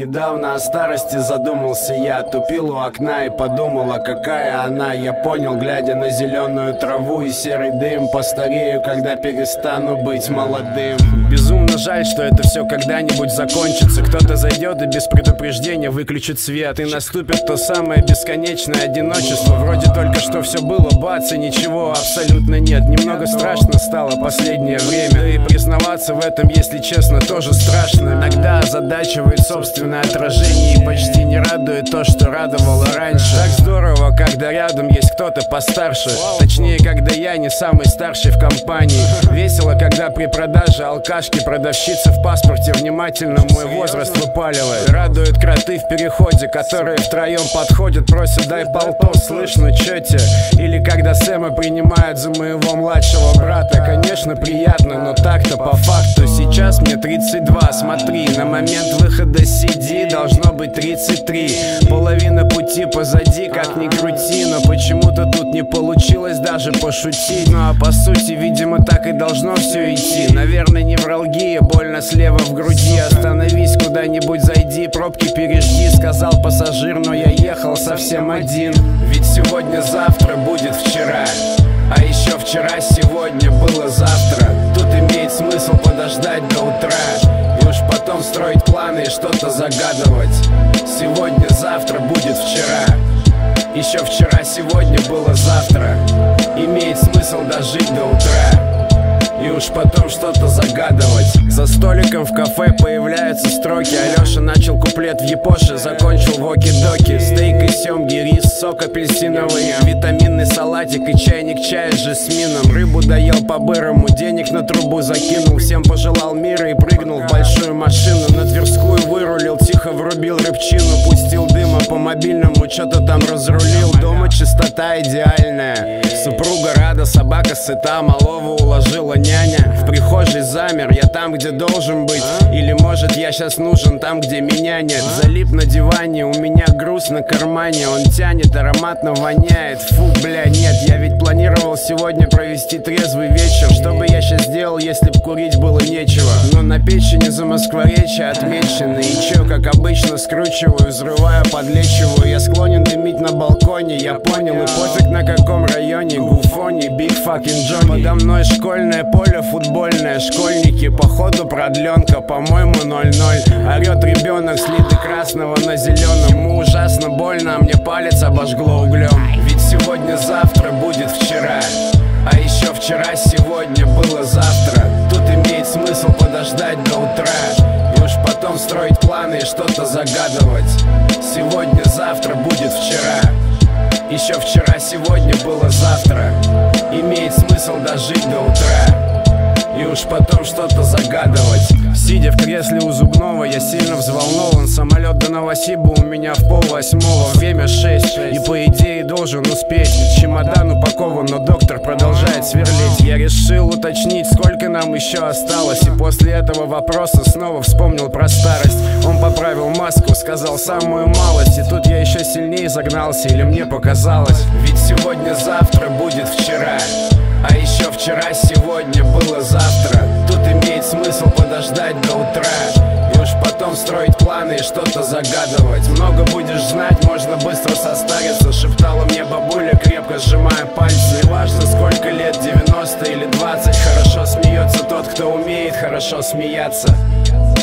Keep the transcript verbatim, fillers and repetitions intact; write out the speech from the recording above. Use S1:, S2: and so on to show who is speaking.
S1: Недавно о старости задумался я, тупил у окна и подумал, а какая она. Я понял, глядя на зеленую траву и серый дым, постарею, когда перестану быть молодым. Безумно жаль, что это все когда-нибудь закончится. Кто-то зайдет и без предупреждения выключит свет, и наступит то самое бесконечное одиночество. Вроде только что все было, бац, и ничего абсолютно нет. Немного страшно стало последнее время, да и признаваться в этом, если честно, тоже страшно. Иногда озадачивает собственное отражение и почти не радует то, что радовало раньше. Так здорово, когда рядом есть кто-то постарше, точнее, когда я не самый старший в компании. Весело, когда при продаже алкашки продавщица в паспорте внимательно мой возраст выпаливает. Радуют кроты в переходе, которые втроем подходят, просят: дай полтос, слышь, ну чё те? Или когда Сэма принимают за моего младшего брата. Конечно, приятно, но так-то по факту сейчас мне тридцать два. Смотри, на момент выхода си ди должно быть тридцать три. Половина пути позади, как ни крути, но почему-то тут не получилось даже пошутить. Ну а по сути, видимо, так и должно все идти. Наверное, невралгия, больно слева в груди. Остановись, куда-нибудь зайди, пробки пережди, сказал пассажир, но я ехал совсем один. Ведь сегодня-завтра будет вчера, а еще вчера сегодня было завтра. Тут имеет смысл подождать до утра и уж потом строить планы и что-то загадывать. Сегодня-завтра будет вчера, еще вчера сегодня было завтра. Имеет смысл дожить до утра и уж потом что-то загадывать. За столиком в кафе появляются строки. Алёша начал куплет в япоше, закончил воки-доки. Стейк и семги, рис, сок апельсиновый, витаминный салатик и чайник чая с жасмином. Рыбу доел по-бырому, денег на трубу закинул. Всем пожелал мира и прыгнул в большую машину. На Тверскую вырулил, тихо врубил рыбчину. Пустил дыма по мобильному, что-то там разрулил. Дома чистота идеальная, супруга рада, собака сыта, малого уложила няня. В прихожей замер, я там, где должен быть. Или может я сейчас нужен там, где меня нет. Залип на диване, у меня груз на кармане. Он тянет, ароматно воняет. Фу, бля, нет, я ведь планировал сегодня провести трезвый вечер. Что бы я сейчас сделал, если б курить было нечего? Но на печени за Москворечье отмечены. И чё, как обычно, скручиваю, взрываю, подлечиваю. Я склонен дымить на балконе, я понял. И пофиг на каком районе, Гуфони, Big fucking Johnny. Подо мной школьное поле футбольное, школьники, походу продленка, по-моему ноль-ноль. Орет ребенок, слитый красного на зеленом. Ему ужасно больно, а мне палец обожгло углем. Ведь сегодня-завтра будет вчера, а еще вчера сегодня было завтра. Тут имеет смысл подождать до утра и уж потом строить планы и что-то загадывать. Сегодня-завтра будет вчера, еще вчера сегодня было завтра. Имеет смысл дожить до утра и уж потом что-то загадывать. Сидя в кресле у зубного, я сильно взволнован. Самолет до Новосиба у меня в полвосьмого. Время шесть, и по идее должен успеть. Чемодан упакован, но доктор продолжает сверлить. Я решил уточнить, сколько нам еще осталось. И после этого вопроса снова вспомнил про старость. Он поправил маску, сказал самую малость. И тут я еще сильнее загнался, или мне показалось. Ведь сегодня-завтра будет вчера, а еще вчера сегодня было завтра. Тут имеет смысл подождать до утра и уж потом строить планы и что-то загадывать. Много будешь знать, можно быстро состариться, шептала мне бабуля, крепко сжимая пальцы. Неважно сколько лет, девяносто или двадцать, хорошо смеется тот, кто умеет хорошо смеяться.